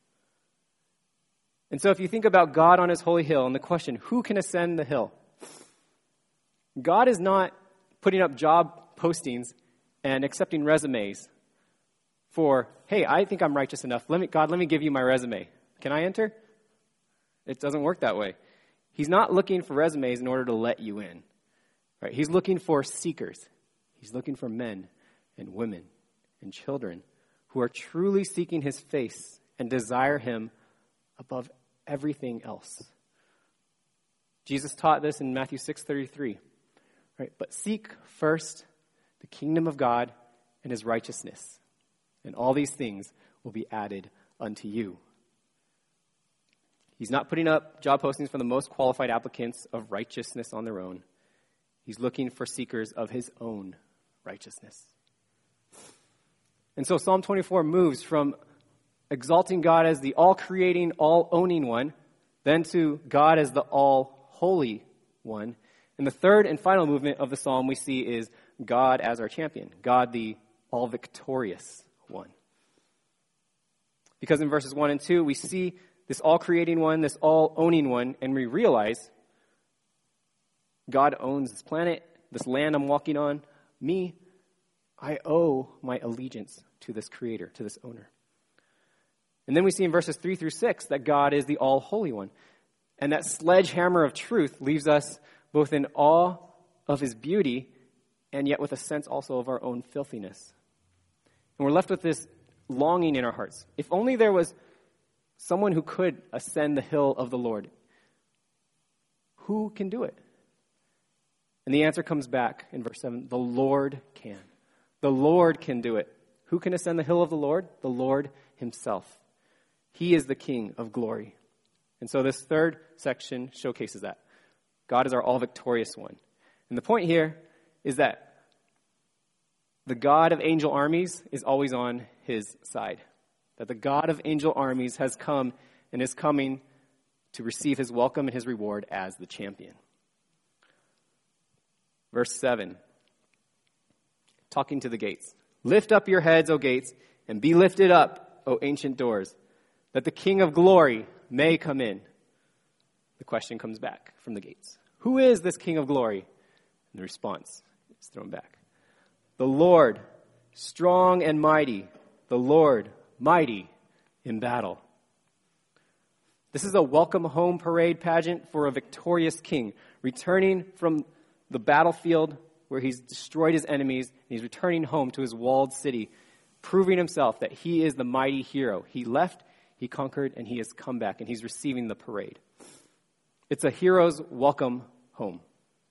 And so if you think about God on his holy hill and the question, who can ascend the hill? God is not putting up job postings and accepting resumes for, hey, I think I'm righteous enough. Let me, God, let me give you my resume. Can I enter? It doesn't work that way. He's not looking for resumes in order to let you in. Right? He's looking for seekers. He's looking for men and women and children who are truly seeking his face and desire him above everything else. Jesus taught this in Matthew six thirty-three. Right? But seek first the kingdom of God and his righteousness, and all these things will be added unto you. He's not putting up job postings for the most qualified applicants of righteousness on their own. He's looking for seekers of his own righteousness. And so Psalm twenty-four moves from exalting God as the all-creating, all-owning one, then to God as the all-holy one. And the third and final movement of the psalm we see is God as our champion, God the all-victorious one. Because in verses one and two, we see this all-creating one, this all-owning one, and we realize God owns this planet, this land I'm walking on. Me, I owe my allegiance to this creator, to this owner. And then we see in verses three through six that God is the all-holy one. And that sledgehammer of truth leaves us both in awe of his beauty and yet with a sense also of our own filthiness. And we're left with this longing in our hearts. If only there was someone who could ascend the hill of the Lord. Who can do it? And the answer comes back in verse seven. The Lord can. The Lord can do it. Who can ascend the hill of the Lord? The Lord himself. He is the King of glory. And so this third section showcases that. God is our all-victorious one. And the point here is that the God of angel armies is always on his side. That the God of angel armies has come and is coming to receive his welcome and his reward as the champion. Verse seven. talking to the gates. Lift up your heads, O gates, and be lifted up, O ancient doors, that the King of glory may come in. The question comes back from the gates. Who is this King of glory? And the response is thrown back. The Lord, strong and mighty, the Lord, mighty in battle. This is a welcome home parade pageant for a victorious king, returning from the battlefield where he's destroyed his enemies, and he's returning home to his walled city, proving himself that he is the mighty hero. He left, he conquered, and he has come back, and he's receiving the parade. It's a hero's welcome home.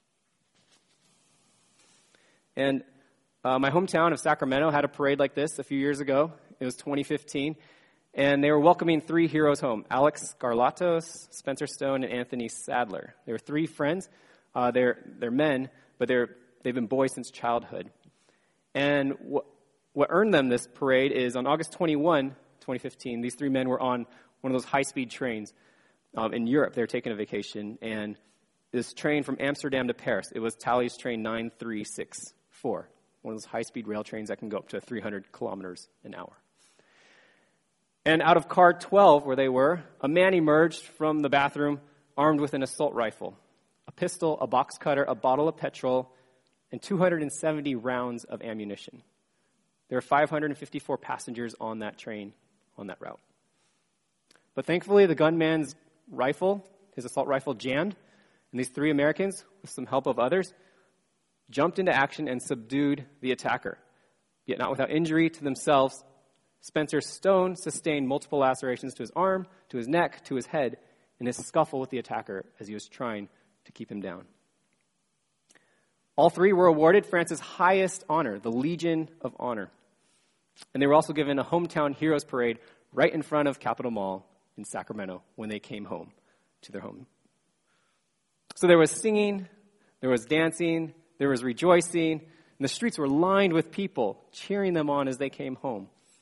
And uh, my hometown of Sacramento had a parade like this a few years ago. It was twenty fifteen. And they were welcoming three heroes home, Alex Scarlatos, Spencer Stone, and Anthony Sadler. They were three friends. Uh, they're, they're men, but they're, they've been boys since childhood. And what, what earned them this parade is on August twenty-first, twenty fifteen, these three men were on one of those high-speed trains um, in Europe. They were taking a vacation, and this train from Amsterdam to Paris, it was Thalys train nine three six four, one of those high-speed rail trains that can go up to three hundred kilometers an hour. And out of car twelve, where they were, a man emerged from the bathroom armed with an assault rifle, a pistol, a box cutter, a bottle of petrol, and two hundred seventy rounds of ammunition. There were five hundred fifty-four passengers on that train, on that route. But thankfully, the gunman's rifle, his assault rifle, jammed, and these three Americans, with some help of others, jumped into action and subdued the attacker, yet not without injury to themselves. Spencer Stone sustained multiple lacerations to his arm, to his neck, to his head in his scuffle with the attacker as he was trying to keep him down. All three were awarded France's highest honor, the Legion of Honor. And they were also given a hometown heroes parade right in front of Capitol Mall in Sacramento when they came home to their home. So there was singing, there was dancing, there was rejoicing, and the streets were lined with people cheering them on as they came home.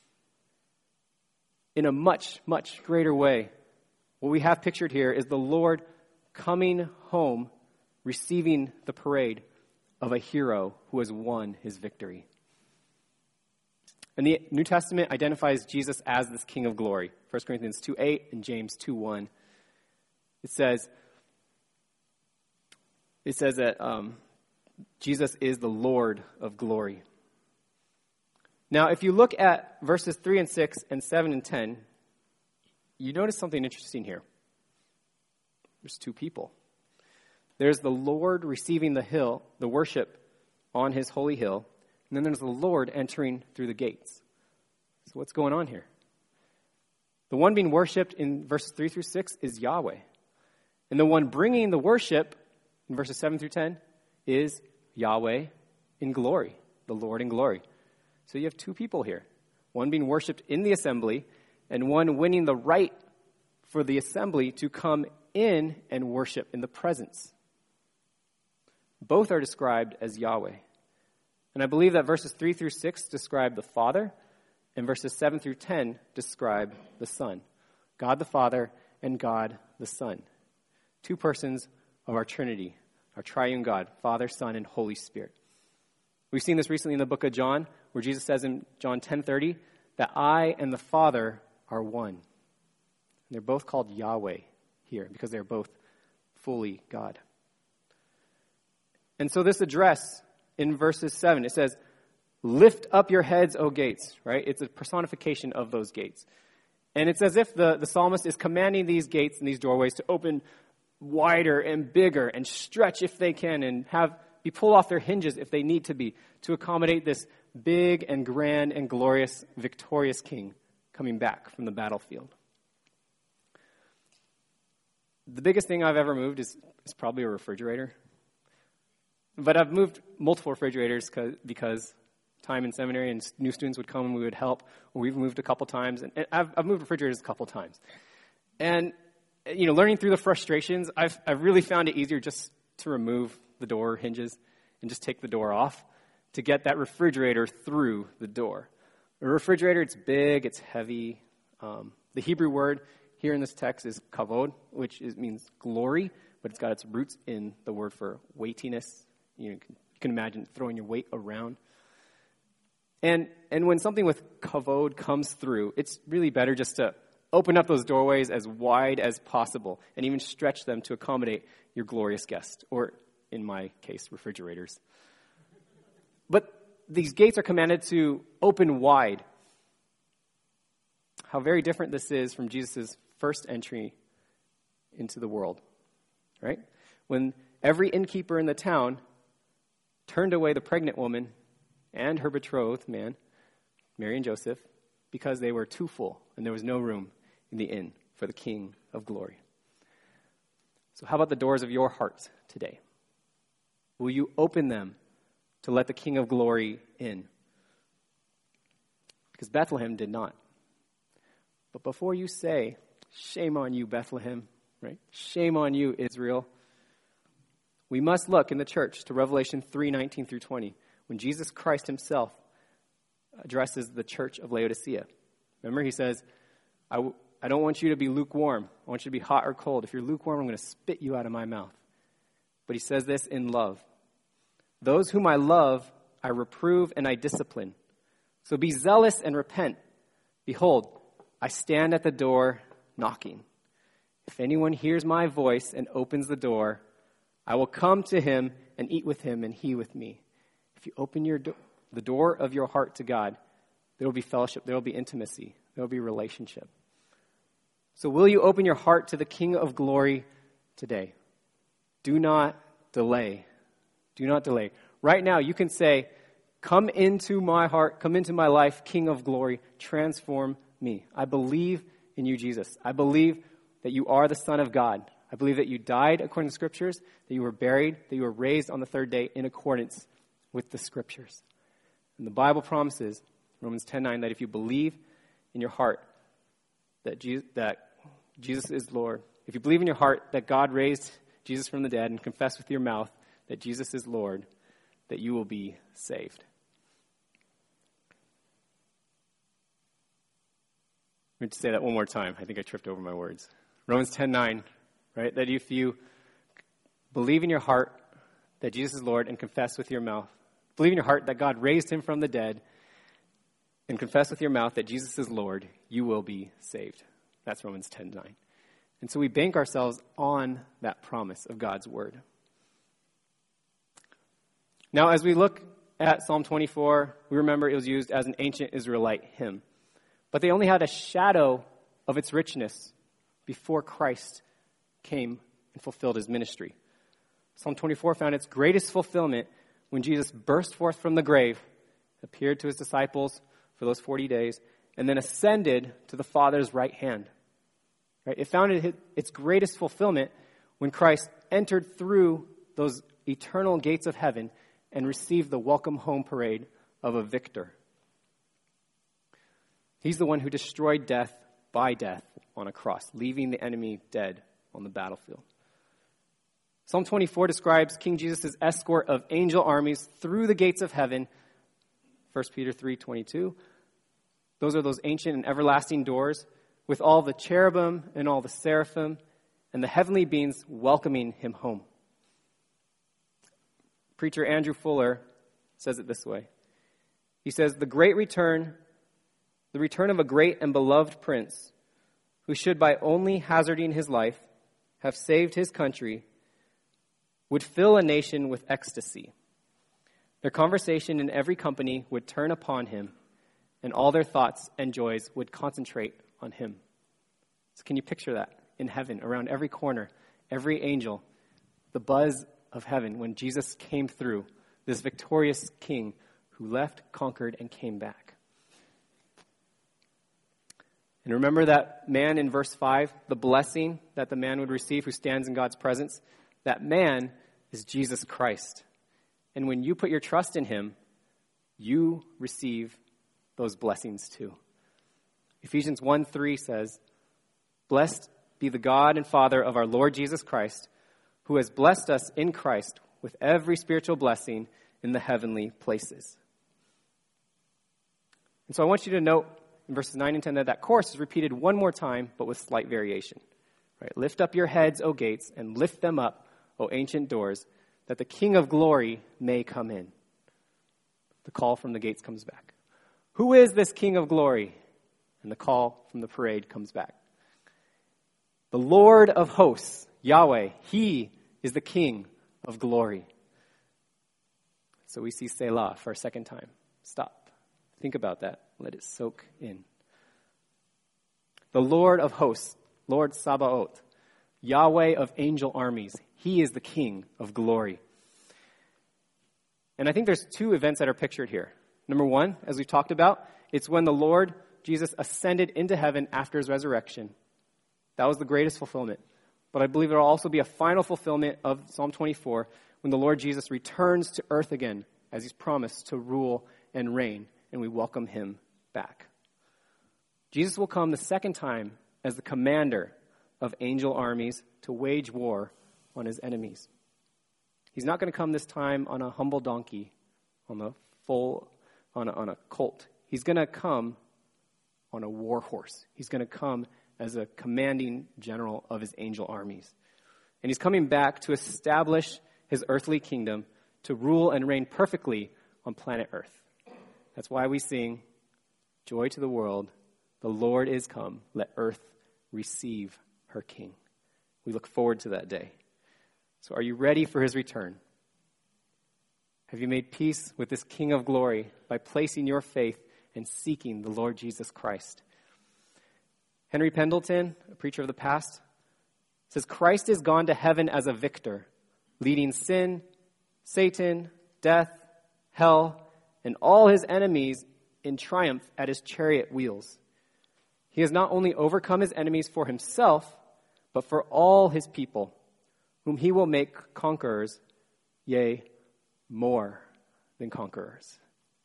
In a much, much greater way, what we have pictured here is the Lord coming home, receiving the parade of a hero who has won his victory. And the New Testament identifies Jesus as this King of glory. First Corinthians two eight and James two one. It says, it says that um, Jesus is the Lord of glory. Now, if you look at verses three and six and seven and ten, you notice something interesting here. There's two people. There's the Lord receiving the hill, the worship on his holy hill, and then there's the Lord entering through the gates. So what's going on here? The one being worshipped in verses three through six is Yahweh. And the one bringing the worship in verses seven through ten is Yahweh in glory, the Lord in glory. So you have two people here, one being worshipped in the assembly and one winning the right for the assembly to come in and worship in the presence. Both are described as Yahweh. And I believe that verses three through six describe the Father and verses seven through ten describe the Son. God the Father and God the Son. Two persons of our Trinity, our triune God, Father, Son, and Holy Spirit. We've seen this recently in the book of John, where Jesus says in John ten thirty that I and the Father are one. And they're both called Yahweh here because they're both fully God. And so this address in verses seven, it says, lift up your heads, O gates, right? It's a personification of those gates. And it's as if the, the psalmist is commanding these gates and these doorways to open wider and bigger and stretch if they can and have be pulled off their hinges if they need to be to accommodate this big and grand and glorious, victorious king coming back from the battlefield. The biggest thing I've ever moved is, is probably a refrigerator. But I've moved multiple refrigerators because time in seminary and new students would come and we would help. Or we've moved a couple times. And I've, I've moved refrigerators a couple times. And, you know, learning through the frustrations, I've, I've really found it easier just to remove the door hinges and just take the door off to get that refrigerator through the door. A refrigerator, it's big, it's heavy. Um, the Hebrew word here in this text is kavod, which is, means glory, but it's got its roots in the word for weightiness. You know, you can, you can imagine throwing your weight around. And and when something with kavod comes through, it's really better just to open up those doorways as wide as possible and even stretch them to accommodate your glorious guest, or in my case, refrigerators. But these gates are commanded to open wide. How very different this is from Jesus' first entry into the world, right? When every innkeeper in the town turned away the pregnant woman and her betrothed man, Mary and Joseph, because they were too full and there was no room in the inn for the King of Glory. So how about the doors of your heart today? Will you open them to let the King of Glory in? Because Bethlehem did not. But before you say, shame on you, Bethlehem, right? Shame on you, Israel, we must look in the church to Revelation three nineteen through twenty, when Jesus Christ himself addresses the church of Laodicea. Remember, he says, I, w- I don't want you to be lukewarm. I want you to be hot or cold. If you're lukewarm, I'm going to spit you out of my mouth. But he says this in love. Those whom I love, I reprove and I discipline. So be zealous and repent. Behold, I stand at the door knocking. If anyone hears my voice and opens the door, I will come to him and eat with him and he with me. If you open your do- the door of your heart to God, there will be fellowship, there will be intimacy, there will be relationship. So will you open your heart to the King of Glory today? Do not delay. Do not delay. Right now you can say, come into my heart, come into my life, King of Glory, transform me. I believe in you, Jesus. I believe that you are the Son of God. I believe that you died according to the Scriptures, that you were buried, that you were raised on the third day in accordance with the Scriptures. And the Bible promises, Romans ten nine, that if you believe in your heart that Jesus, that Jesus is Lord, if you believe in your heart that God raised Jesus from the dead and confess with your mouth that Jesus is Lord, that you will be saved. I'm going to say that one more time. I think I tripped over my words. Romans ten nine, right? That if you believe in your heart that Jesus is Lord and confess with your mouth, believe in your heart that God raised him from the dead and confess with your mouth that Jesus is Lord, you will be saved. That's Romans ten nine. And so we bank ourselves on that promise of God's word. Now, as we look at Psalm twenty-four, we remember it was used as an ancient Israelite hymn. But they only had a shadow of its richness before Christ came and fulfilled his ministry. Psalm twenty-four found its greatest fulfillment when Jesus burst forth from the grave, appeared to his disciples for those forty days, and then ascended to the Father's right hand. Right? It found its greatest fulfillment when Christ entered through those eternal gates of heaven and received the welcome home parade of a victor. He's the one who destroyed death by death on a cross, leaving the enemy dead on the battlefield. Psalm twenty-four describes King Jesus' escort of angel armies through the gates of heaven. First Peter three twenty-two. Those are those ancient and everlasting doors with all the cherubim and all the seraphim and the heavenly beings welcoming him home. Preacher Andrew Fuller says it this way. He says, the great return, the return of a great and beloved prince who should by only hazarding his life have saved his country would fill a nation with ecstasy. Their conversation in every company would turn upon him, and all their thoughts and joys would concentrate on him. So can you picture that in heaven, around every corner, every angel, the buzz of heaven when Jesus came through, this victorious king who left, conquered, and came back. And remember that man in verse five, the blessing that the man would receive who stands in God's presence? That man is Jesus Christ. And when you put your trust in him, you receive those blessings too. Ephesians one three says, blessed be the God and Father of our Lord Jesus Christ, who has blessed us in Christ with every spiritual blessing in the heavenly places. And so I want you to note in verses nine and ten that that chorus is repeated one more time, but with slight variation. Right? Lift up your heads, O gates, and lift them up, O ancient doors, that the King of Glory may come in. The call from the gates comes back. Who is this King of glory? And the call from the parade comes back. The Lord of hosts, Yahweh, he is the King of glory. So we see Selah for a second time. Stop. Think about that. Let it soak in. The Lord of hosts, Lord Sabaoth, Yahweh of angel armies, he is the King of glory. And I think there's two events that are pictured here. Number one, as we've talked about, it's when the Lord Jesus ascended into heaven after his resurrection. That was the greatest fulfillment. But I believe there will also be a final fulfillment of Psalm twenty-four when the Lord Jesus returns to earth again, as he's promised to rule and reign, and we welcome him back. Jesus will come the second time as the commander of angel armies to wage war on his enemies. He's not going to come this time on a humble donkey, on a full, on a, on a colt. He's going to come on a war horse. He's going to come as a commanding general of his angel armies. And he's coming back to establish his earthly kingdom, to rule and reign perfectly on planet Earth. That's why we sing, "Joy to the world, the Lord is come, let earth receive her King." We look forward to that day. So are you ready for his return? Have you made peace with this King of glory by placing your faith and seeking the Lord Jesus Christ? Henry Pendleton, a preacher of the past, says, "Christ is gone to heaven as a victor, leading sin, Satan, death, hell, and all his enemies in triumph at his chariot wheels. He has not only overcome his enemies for himself, but for all his people, whom he will make conquerors, yea, more than conquerors."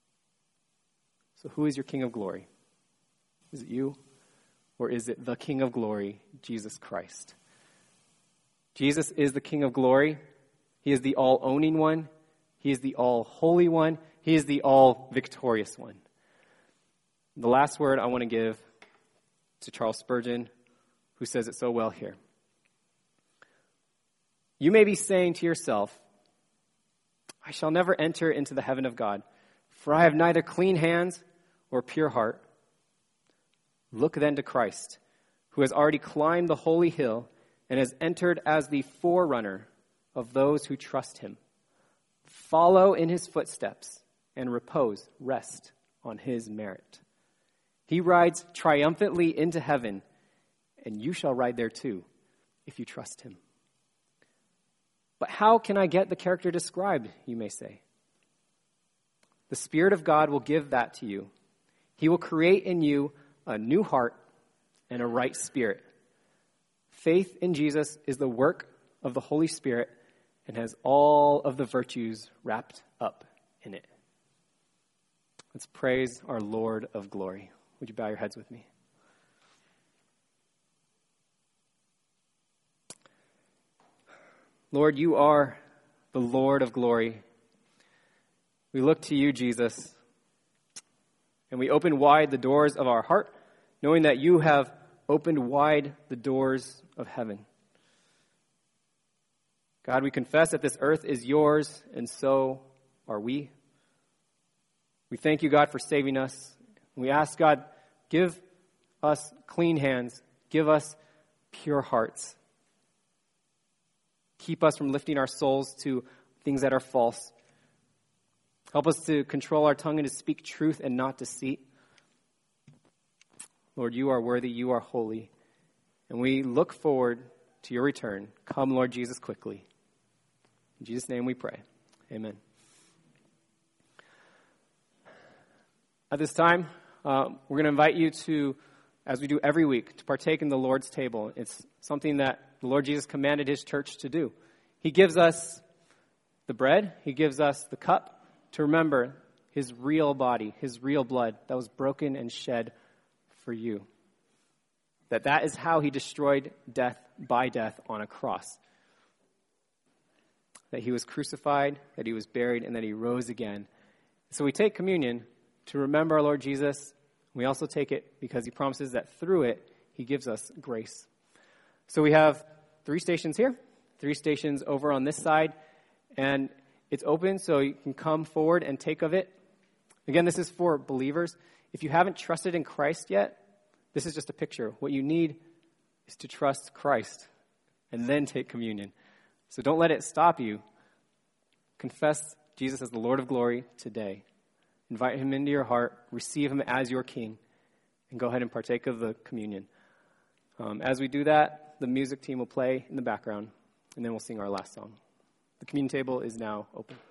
So who is your King of glory? Is it you? Or is it the King of glory, Jesus Christ? Jesus is the King of glory. He is the all-owning one. He is the all-holy one. He is the all-victorious one. The last word I want to give to Charles Spurgeon, who says it so well here. You may be saying to yourself, "I shall never enter into the heaven of God, for I have neither clean hands or pure heart." Look then to Christ, who has already climbed the holy hill and has entered as the forerunner of those who trust him. Follow in his footsteps and repose, rest on his merit. He rides triumphantly into heaven, and you shall ride there too, if you trust him. But how can I get the character described, you may say? The Spirit of God will give that to you. He will create in you a new heart and a right spirit. Faith in Jesus is the work of the Holy Spirit and has all of the virtues wrapped up in it. Let's praise our Lord of glory. Would you bow your heads with me? Lord, you are the Lord of glory. We look to you, Jesus, and we open wide the doors of our heart, knowing that you have opened wide the doors of heaven. God, we confess that this earth is yours, and so are we. We thank you, God, for saving us. We ask, God, give us clean hands. Give us pure hearts. Keep us from lifting our souls to things that are false. Help us to control our tongue and to speak truth and not deceit. Lord, you are worthy, you are holy, and we look forward to your return. Come, Lord Jesus, quickly. In Jesus' name we pray. Amen. At this time, uh, we're going to invite you to, as we do every week, to partake in the Lord's table. It's something that the Lord Jesus commanded his church to do. He gives us the bread, he gives us the cup to remember his real body, his real blood that was broken and shed for you. That that is how he destroyed death by death on a cross. That he was crucified, that he was buried, and that he rose again. So we take communion to remember our Lord Jesus. We also take it because he promises that through it, he gives us grace. So we have three stations here, three stations over on this side, and it's open so you can come forward and take of it. Again, this is for believers. If you haven't trusted in Christ yet, this is just a picture. What you need is to trust Christ and then take communion. So don't let it stop you. Confess Jesus as the Lord of glory today. Invite him into your heart. Receive him as your King. And go ahead and partake of the communion. Um, as we do that, the music team will play in the background. And then we'll sing our last song. The communion table is now open.